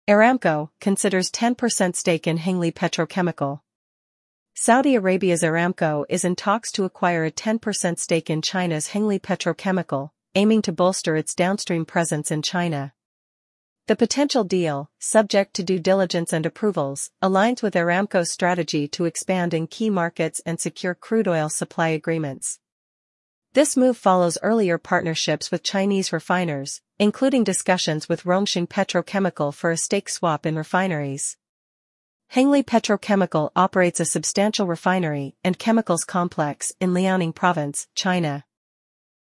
Aramco considers 10% stake in Hengli Petrochemical. Saudi Arabia's Aramco is in talks to acquire a 10% stake in China's Hengli Petrochemical, aiming to bolster its downstream presence in China. The potential deal, subject to due diligence and approvals, aligns with Aramco's strategy to expand in key markets and secure crude oil supply agreements. This move follows earlier partnerships with Chinese refiners, including discussions with Rongsheng Petrochemical for a stake swap in refineries. Hengli Petrochemical operates a substantial refinery and chemicals complex in Liaoning Province, China.